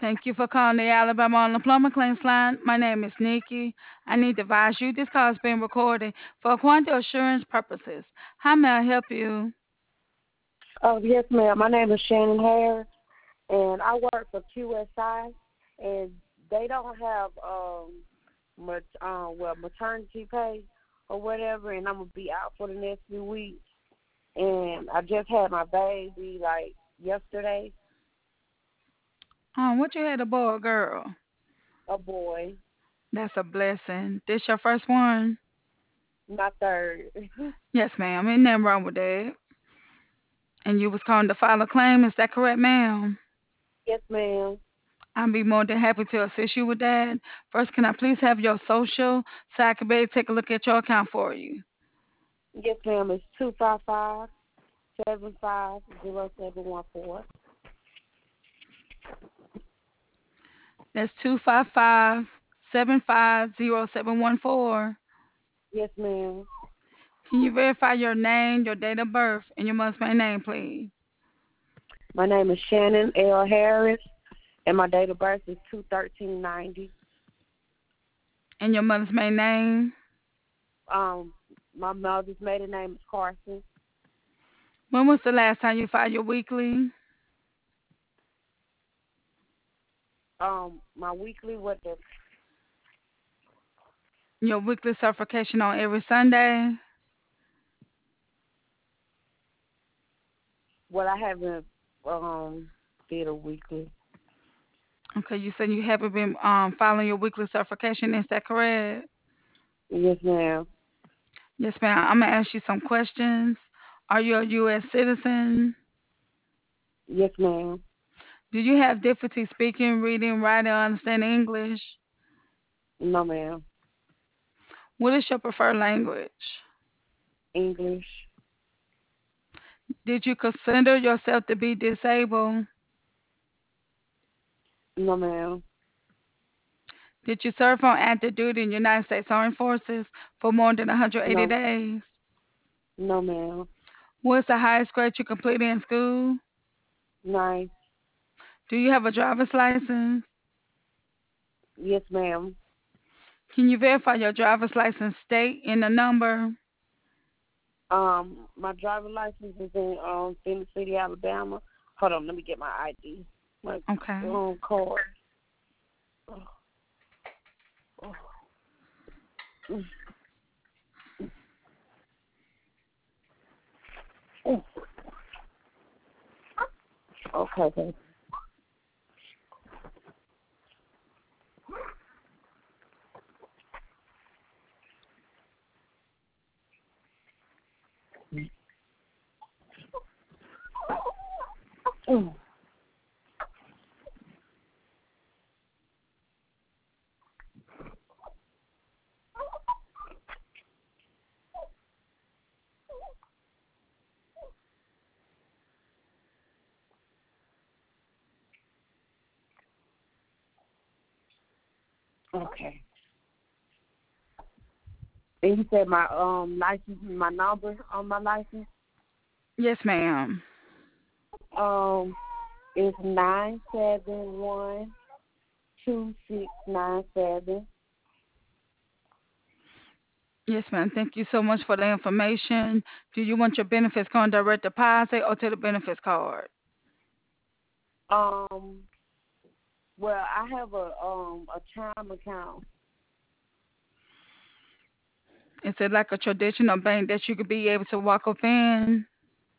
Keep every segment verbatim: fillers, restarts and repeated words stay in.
Thank you for calling the Alabama Unemployment Claims Line. My name is Nikki. I need to advise you this call is being recorded for quality assurance purposes. How may I help you? Oh, yes, ma'am. My name is Shannon Harris, and I work for Q S I, and they don't have um much um well maternity pay or whatever, and I'm gonna be out for the next few weeks. And I just had my baby like yesterday, Um, what you had, a boy or girl? a boy, That's a blessing. This your first one? my third. Yes, ma'am. Ain't nothing wrong with that. And you was calling to file a claim, is that correct, ma'am? Yes, ma'am. I'll be more than happy to assist you with that. First, can I please have your social so I can be able to take a look at your account for you? Yes, ma'am. It's two five five seven five zero seven one four. That's two five five seven five zero seven one four. Yes, ma'am. Can you verify your name, your date of birth, and your mother's maiden name, please? My name is Shannon L. Harris, and my date of birth is two thirteen ninety. And your mother's maiden name? Um, my mother's maiden name is Carson. When was the last time you filed your weekly? Um, my weekly, what the, Your weekly certification on every Sunday? what I haven't um did a weekly. Okay, you said you haven't been um filing your weekly certification. Is that correct? Yes, ma'am. Yes, ma'am. I'm gonna ask you some questions. Are you a U S citizen? Yes, ma'am. Do you have difficulty speaking, reading, writing, or understanding English? No, ma'am. What is your preferred language? English. Did you consider yourself to be disabled? No, ma'am. Did you serve on active duty in the United States Armed Forces for more than one hundred eighty No, days? no, ma'am. What's the highest grade you completed in school? Nice. Do you have a driver's license? Yes, ma'am. Can you verify your driver's license state and the number? Um, my driver license is in um Phoenix City, Alabama. Hold on, let me get my I D. My Okay. um card. Oh, oh, mm, mm. Okay, then. Mm. Okay. And you said my um license, my number on my license, Yes, ma'am. um, is nine seven one two six nine seven. Yes, ma'am. Thank you so much for the information. Do you want your benefits going direct deposit or to the benefits card? Um, well, I have a um a chime account. Is it like a traditional bank that you could be able to walk up in?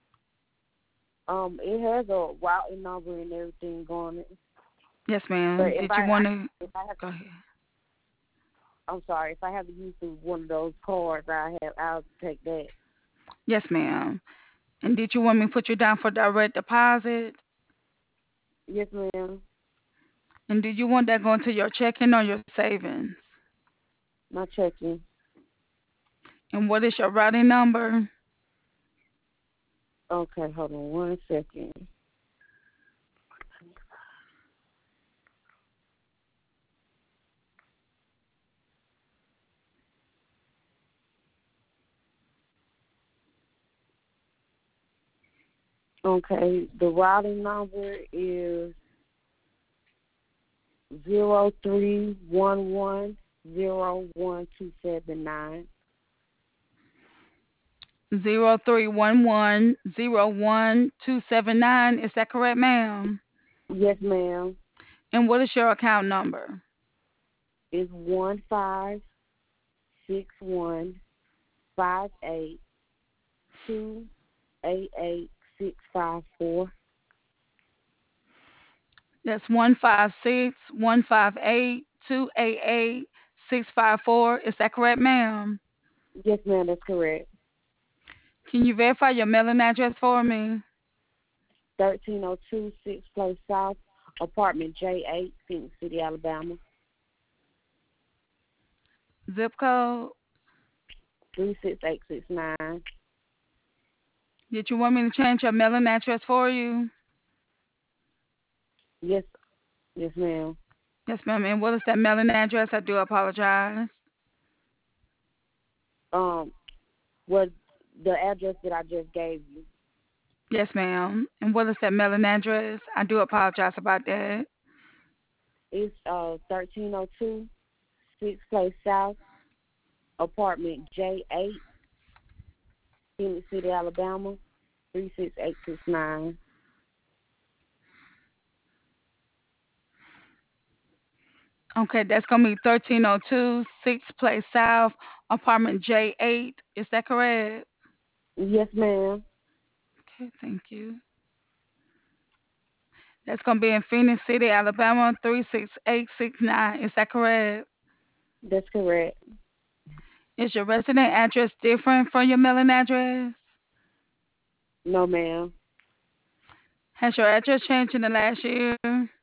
Um, it has a routing number and everything on it. Yes, But ma'am. if Did I, you I want to if I have, go ahead? I'm sorry, if I have to use the- one of those cards, I have, I'll take that. Yes, ma'am. And did you want me to put you down for direct deposit? Yes, ma'am. And do you want that going to your checking or your savings? My checking. And what is your routing number? Okay, hold on one second. Okay, the routing number is zero three one one zero one two seven nine. Zero three one one zero one two seven nine. Is that correct, ma'am? Yes, ma'am. And what is your account number? It's one five six one five eight two eight eight six five four. That's one five six one five eight two eight eight six five four. Is that correct, ma'am? Yes, ma'am, that's correct. Can you verify your mailing address for me? Thirteen oh two Sixth Place South, apartment J eight, Phoenix City, Alabama. Zip code? Three six eight six nine. Did you want me to change your mailing address for you? Yes, yes, ma'am. Yes, ma'am. And what is that mailing address? I do apologize. Um, was the address that I just gave you? Yes, ma'am. And what is that mailing address? I do apologize about that. It's uh thirteen oh two Sixth Place South, apartment J eight, Phoenix City, Alabama. Three six eight six nine. Okay, that's gonna be thirteen oh two sixth Place South, apartment J eight. Is that correct? Yes, ma'am. Okay, thank you. That's gonna be in Phoenix City, Alabama, three six eight six nine. Is that correct? That's correct. Is your resident address different from your mailing address? No, ma'am. Has your address changed in the last year?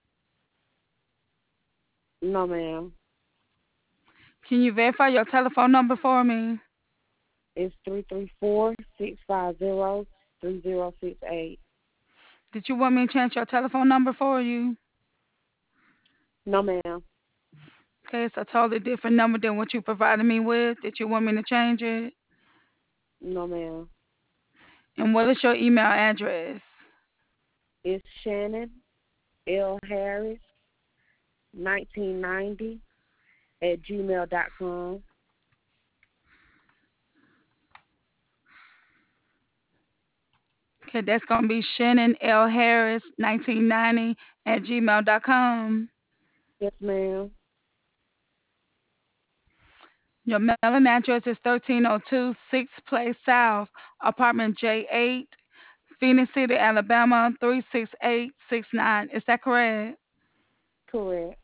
No, ma'am. Can you verify your telephone number for me? It's three three four six five zero three zero six eight. Did you want me to change your telephone number for you? No, ma'am. Okay, it's a totally different number than what you provided me with. Did you want me to change it? No, ma'am. And what is your email address? It's Shannon L. Harris, nineteen ninety at gmail dot com. Okay, that's gonna be Shannon L. Harris, nineteen ninety at gmail dot com. Yes, ma'am. Your mailing address is thirteen oh two sixth Place South, apartment J eight, Phoenix City, Alabama, three six eight six nine. Is that correct? Correct.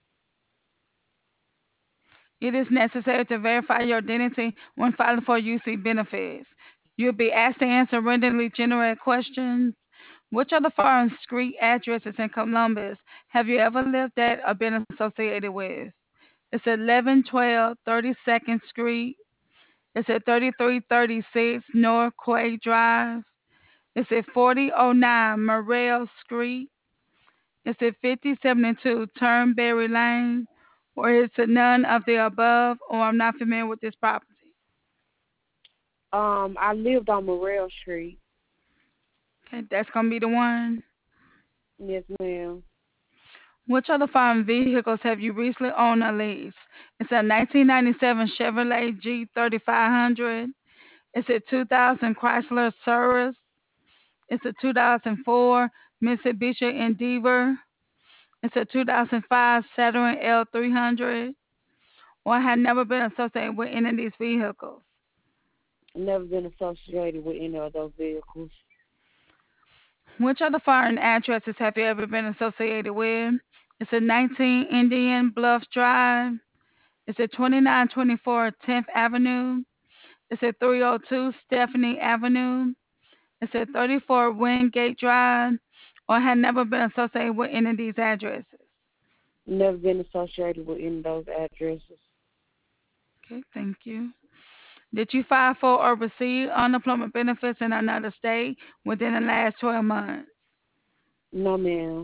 It is necessary to verify your identity when filing for U C benefits. You'll be asked to answer randomly generated questions. Which are the following street addresses in Columbus have you ever lived at or been associated with? It's eleven twelve thirty-second Street. It's at thirty-three thirty-six North Quay Drive. It's at forty oh nine Morrell Street. It's at fifty seventy-two Turnberry Lane. Or is it none of the above, or I'm not familiar with this property? Um, I lived on Morrell Street. Okay, that's going to be the one. Yes, ma'am. Which other following vehicles have you recently owned or leased? It's a nineteen ninety-seven Chevrolet G thirty-five hundred. It's a two thousand Chrysler Cirrus. It's a two thousand four Mitsubishi Endeavor. It's a two thousand five Saturn L three hundred. Or I had never been associated with any of these vehicles. Never been associated with any of those vehicles. Which other foreign addresses have you ever been associated with? It's a nineteen Indian Bluffs Drive. It's at twenty-nine twenty-four tenth Avenue. It's at three oh two Stephanie Avenue. It's at thirty-four Wingate Drive. Or had never been associated with any of these addresses. Never been associated with any of those addresses. Okay, thank you. Did you file for or receive unemployment benefits in another state within the last twelve months? No, ma'am.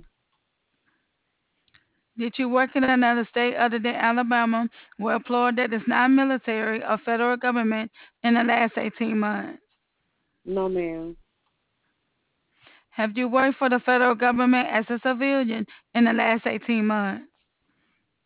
Did you work in another state other than Alabama or employed that is not military or federal government in the last eighteen months? No, ma'am. Have you worked for the federal government as a civilian in the last eighteen months?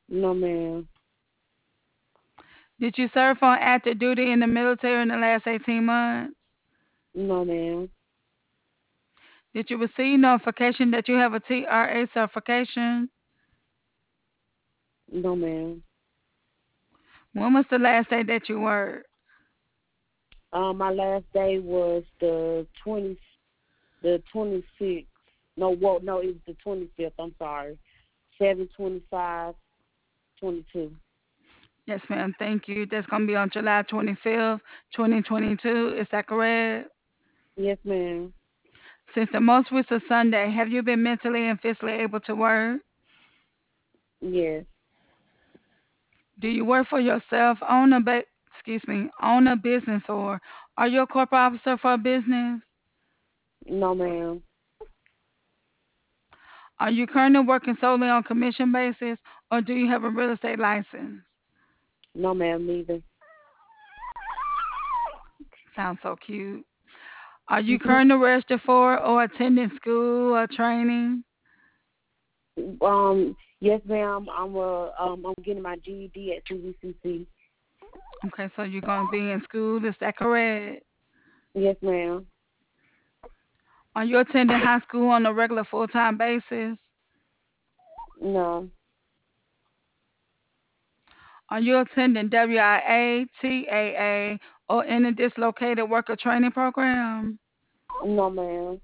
No, ma'am. Did you serve on active duty in the military in the last eighteen months? No, ma'am. Did you receive notification that you have a T R A certification? No, ma'am. When was the last day that you worked? Um, my last day was the twenty, the twenty sixth. No, well, no, it was the twenty fifth. I'm sorry, seven twenty five, twenty two. Yes, ma'am. Thank you. That's going to be on July twenty-fifth, twenty twenty-two. Is that correct? Yes, ma'am. Since the most recent Sunday, have you been mentally and physically able to work? Yes. Do you work for yourself, own a ba- excuse me, own a business, or are you a corporate officer for a business? No, ma'am. Are you currently working solely on commission basis, or do you have a real estate license? No, ma'am. Neither. Sounds so cute. Are you currently registered for or attending school or training? um. Yes, ma'am. I'm uh um I'm getting my G E D at C V C C. Okay, so you're going to be in school, is that correct? Yes, ma'am. Are you attending high school on a regular full-time basis? No. Are you attending W I A, T A A, or any dislocated worker training program? No, ma'am.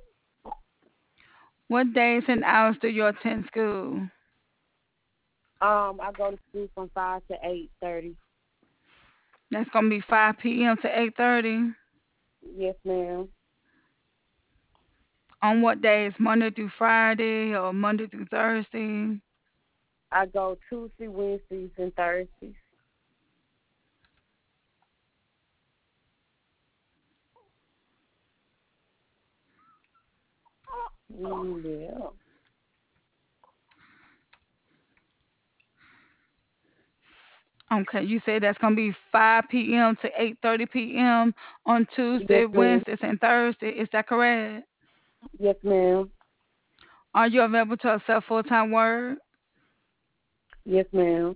What days and hours do you attend school? Um, I go to school from five to eight thirty. That's going to be five p m to eight thirty. Yes, ma'am. On what days? Monday through Friday or Monday through Thursday? I go Tuesday, Wednesdays, and Thursdays. Mm, yeah. Okay, you said that's going to be five p m to eight thirty p m on Yes, Tuesday, ma'am. Wednesdays, and Thursday. Is that correct? Yes, ma'am. Are you available to accept full-time work? Yes, ma'am.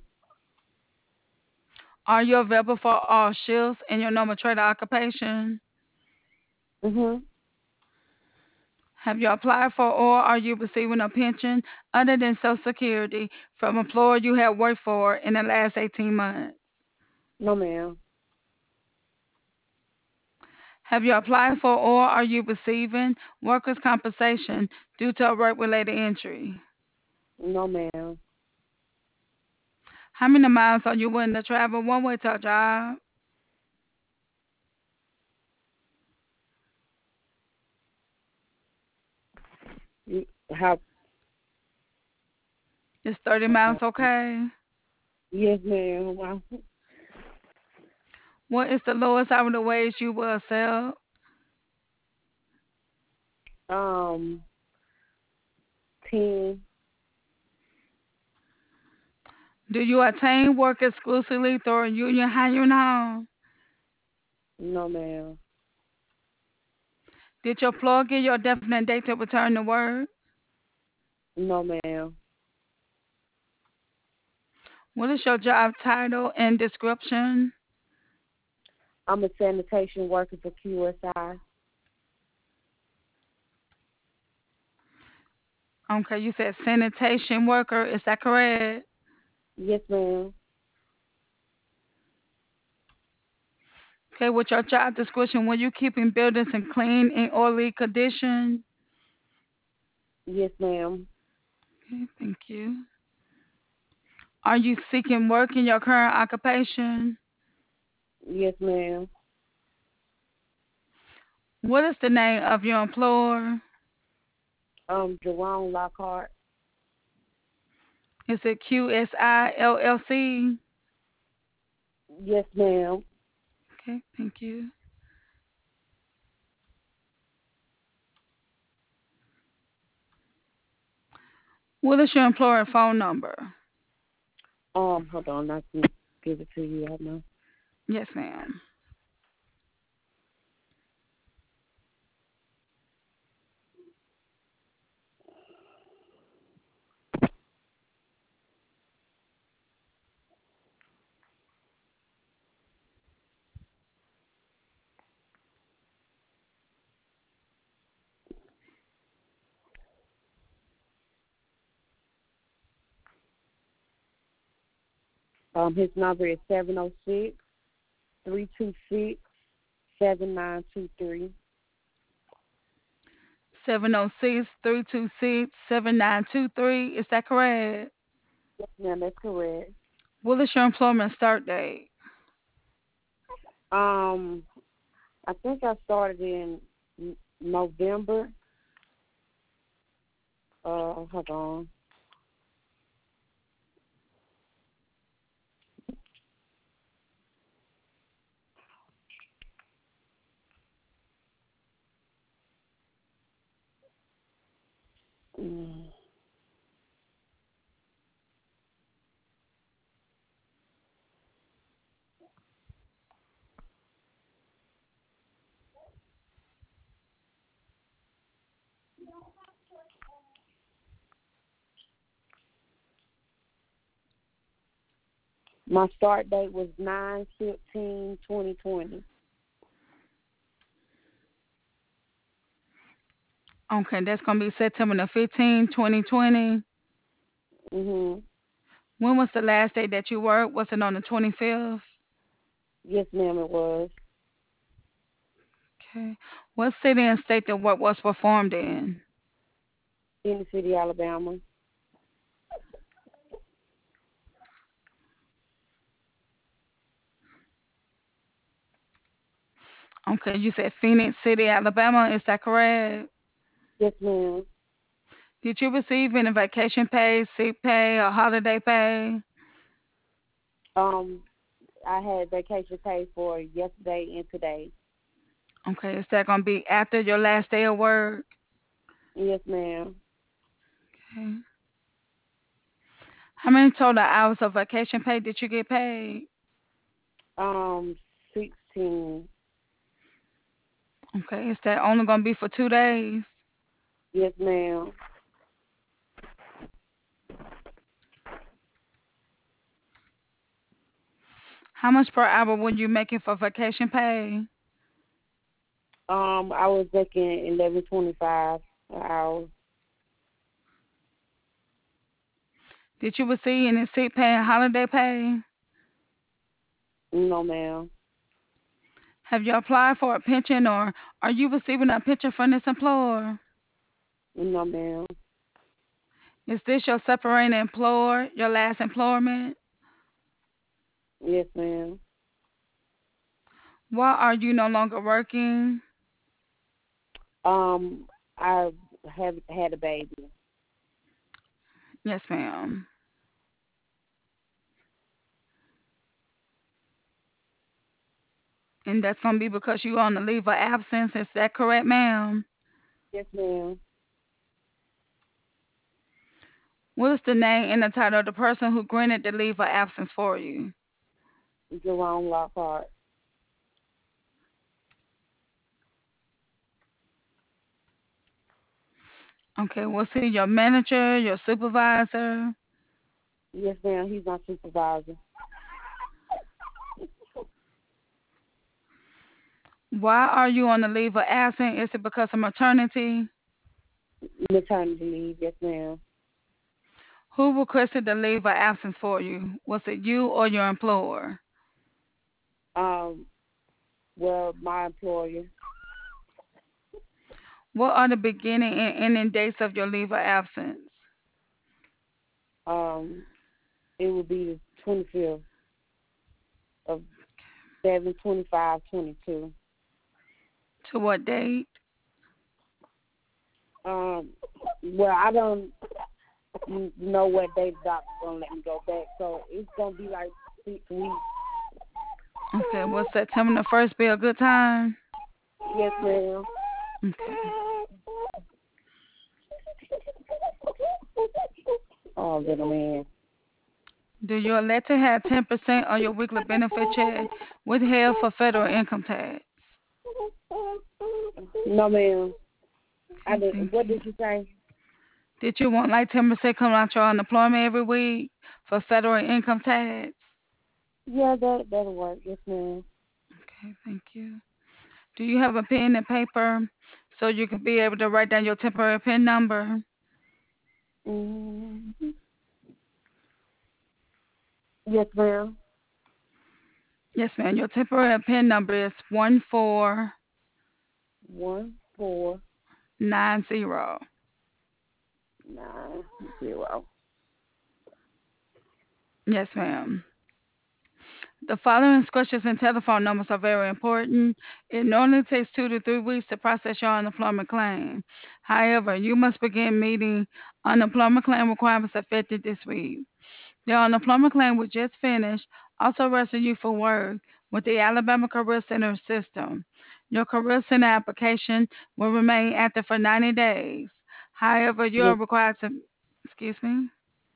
Are you available for all shifts in your normal trade or occupation? Mhm. Have you applied for or are you receiving a pension other than Social Security from employer you have worked for in the last eighteen months? No, ma'am. Have you applied for or are you receiving workers' compensation due to a work-related injury? No, ma'am. How many miles are you willing to travel one way to a job? You have. Is thirty miles okay? Yes, ma'am. Wow. What is the lowest hourly wage you will accept? Um, ten. Do you attain work exclusively through a union hiring home? No, ma'am. Did your employer give you a definite date to return to work? No, ma'am. What is your job title and description? I'm a sanitation worker for Q S I. Okay, you said sanitation worker. Is that correct? Yes, ma'am. Okay, with your job description, were you keeping buildings in clean and orderly condition? Yes, ma'am. Okay, thank you. Are you seeking work in your current occupation? Yes, ma'am. What is the name of your employer? Um, Jerome Lockhart. Is it Q S I L L C? Yes, ma'am. Okay, thank you. What is your employer phone number? Um, hold on, I can give it to you right now. Yes, ma'am. Um, his number is seven zero six three two six seven nine two three. seven zero six, three two six, seven nine two three. Is that correct? Yes, ma'am, that's correct. What is your employment start date? Um, I think I started in N- November. Uh, hold on. Mm. My start date was nine fifteen twenty twenty. Okay, that's going to be September the fifteenth, twenty twenty. Mhm. When was the last day that you worked? Was it on the twenty-fifth? Yes, ma'am, it was. Okay. What city and state the work was performed in? In the city, Alabama. Okay, you said Phoenix City, Alabama. Is that correct? Yes, ma'am. Did you receive any vacation pay, sick pay, or holiday pay? Um, I had vacation pay for yesterday and today. Okay, is that going to be after your last day of work? Yes, ma'am. Okay. How many total hours of vacation pay did you get paid? Um, sixteen. Okay, is that only going to be for two days? Yes, ma'am. How much per hour were you making for vacation pay? Um, I was making eleven twenty five an hour. Did you receive any sick pay and holiday pay? No, ma'am. Have you applied for a pension or are you receiving a pension from this employer? No, ma'am. Is this your separating employer, your last employment? Yes, ma'am. Why are you no longer working? Um, I have had a baby. Yes, ma'am. And that's going to be because you on the leave of absence. Is that correct, ma'am? Yes, ma'am. What is the name and the title of the person who granted the leave of absence for you? Jerome Lockhart. Okay, was he your manager, your supervisor? Yes, ma'am. He's my supervisor. Why are you on the leave of absence? Is it because of maternity? Maternity leave. Yes, ma'am. Who requested the leave of absence for you? Was it you or your employer? Um, well, my employer. What are the beginning and ending dates of your leave of absence? Um, it would be the twenty fifth of seven twenty five twenty two. To what date? Um, well, I don't know what day the doctor's gonna let me go back, so it's gonna be like six weeks. Okay, was September the first be a good time? Yes, ma'am. Okay. Oh, little man. Do you elect to have ten percent of your weekly benefit check withheld for federal income tax? No, ma'am. I Okay, did. thank What you. did you say? Did you want like ten percent coming out your unemployment every week for federal income tax? Yeah, that that'll work. Yes, ma'am. Okay, thank you. Do you have a pen and paper so you can be able to write down your temporary PIN number? Mm-hmm. Yes, ma'am. Yes, ma'am. Your temporary PIN number is one four One four nine zero. nine zero. Yes, ma'am. The following instructions and telephone numbers are very important. It normally takes two to three weeks to process your unemployment claim. However, you must begin meeting unemployment claim requirements effective this week. The unemployment claim we just finished also registered you for work with the Alabama Career Center system. Your Career Center application will remain active for ninety days. However, you are Yes, required to, excuse me?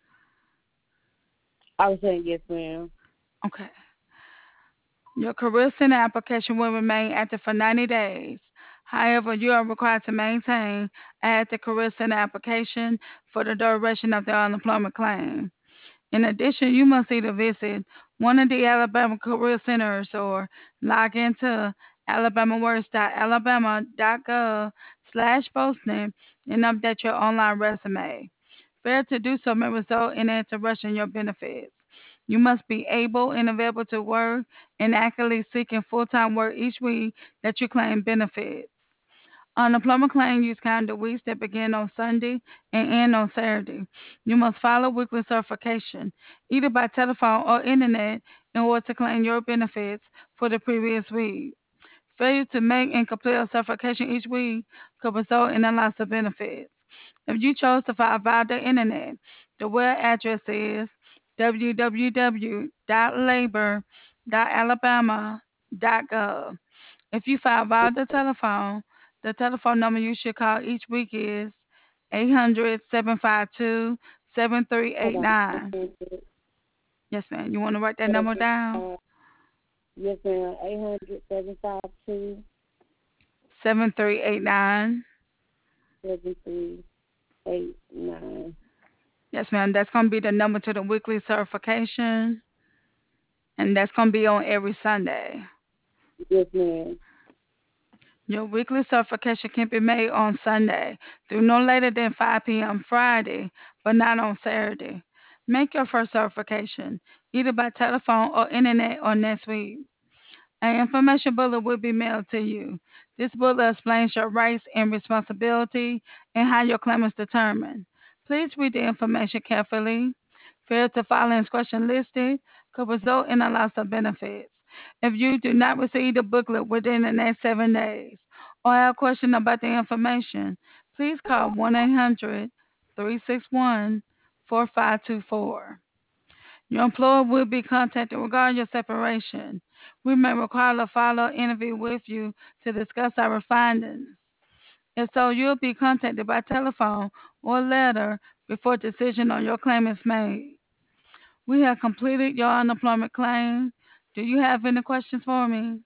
I was saying yes, ma'am. Okay. Your Career Center application will remain active for ninety days. However, you are required to maintain an active Career Center application for the duration of the unemployment claim. In addition, you must either visit one of the Alabama Career Centers or log into alabamaworks.alabama.gov slash posting and update your online resume. Failure to do so may result in an interruption in your benefits. You must be able and available to work and actively seeking full-time work each week that you claim benefits. Unemployment claim use calendar weeks that begin on Sunday and end on Saturday. You must follow weekly certification, either by telephone or internet, in order to claim your benefits for the previous week. Failure to make and complete a certification each week could result in a loss of benefits. If you chose to file via the internet, the web address is w w w dot labor dot alabama dot gov. If you file via the telephone, the telephone number you should call each week is eight hundred, seven five two, seven three Hold eight on. nine. Yes, ma'am. You want to write that number down? Uh, yes, ma'am. Eight hundred seven five two seven three eight nine. seven three eight nine. Yes, ma'am. That's going to be the number to the weekly certification, and that's going to be on every Sunday. Yes, ma'am. Your weekly certification can be made on Sunday through no later than five p m Friday, but not on Saturday. Make your first certification either by telephone or internet or next week. An information booklet will be mailed to you. This booklet explains your rights and responsibility and how your claim is determined. Please read the information carefully. Failure to follow instructions listed could result in a loss of benefits. If you do not receive the booklet within the next seven days or have questions about the information, please call one eight hundred, three six one, four five two four. Your employer will be contacted regarding your separation. We may require a follow-up interview with you to discuss our findings. If so, you'll be contacted by telephone or letter before decision on your claim is made. We have completed your unemployment claim. Do you have any questions for me?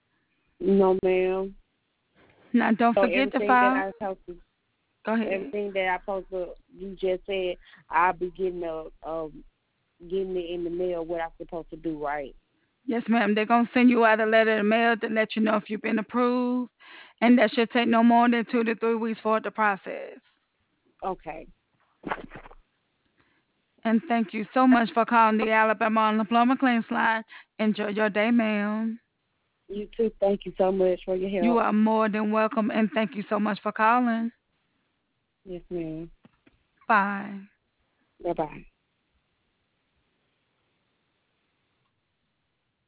No, ma'am. Now, don't So forget to everything that file. I supposed to, Go ahead. everything that I supposed to, you just said, I'll be getting a, um, getting it in the mail. What I'm supposed to do, right? Yes, ma'am. They're going to send you out a letter in the mail to let you know if you've been approved, and that should take no more than two to three weeks for it to process. Okay. And thank you so much for calling the Alabama Unemployment Claims Line. Enjoy your day, ma'am. You too. Thank you so much for your You help. are more than welcome, and thank you so much for calling. Yes, ma'am. Bye. Bye bye.